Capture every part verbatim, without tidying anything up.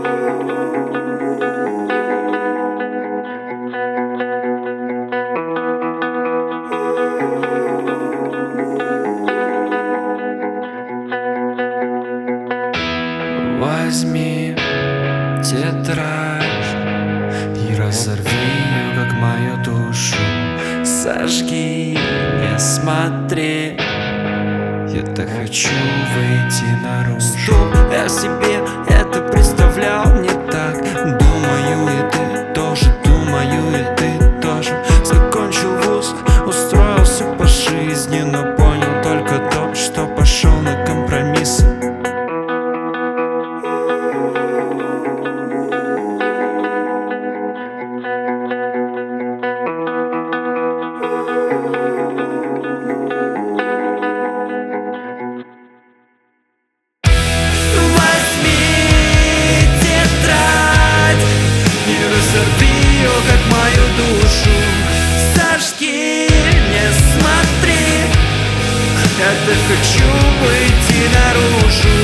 Возьми тетрадь и разорви ее, как мою душу. Сожги, не смотри, я-то хочу выйти наружу. Стоп, я себе это представлял не так. Думаю, и ты тоже, думаю, и ты тоже. Закончил вуз, устроился по жизни, но понял только то, что пошел на компромиссы. Как мою душу сожги, не смотри, я-то хочу выйти наружу.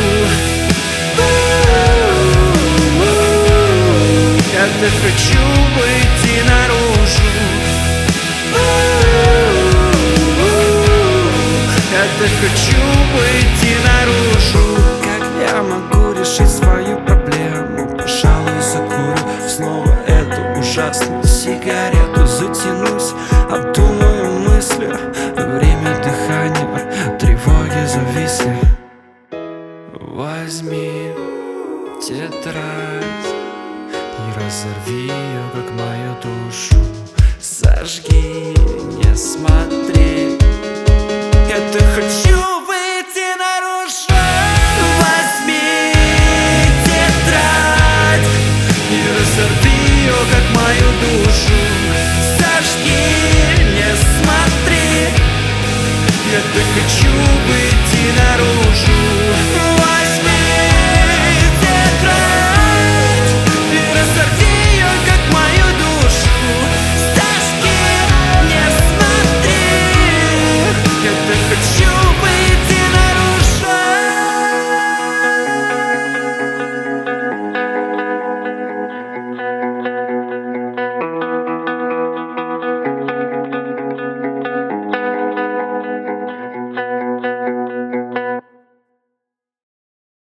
Я-то хочу выйти наружу. Я-то хочу выйти наружу. Как я могу решить свою проблему? Пожалуй, закурю снова эту ужасную сигарету, затянусь, обдумаю мысли. Время дыхания, тревоги зависли. Возьми тетрадь и разорви ее, как мою душу. Сожги, не смотри, я-то хочу выйти наружу. Возьми тетрадь и разорви ее, как мою душу. Сожги, не смотри, я-то хочу выйти наружу.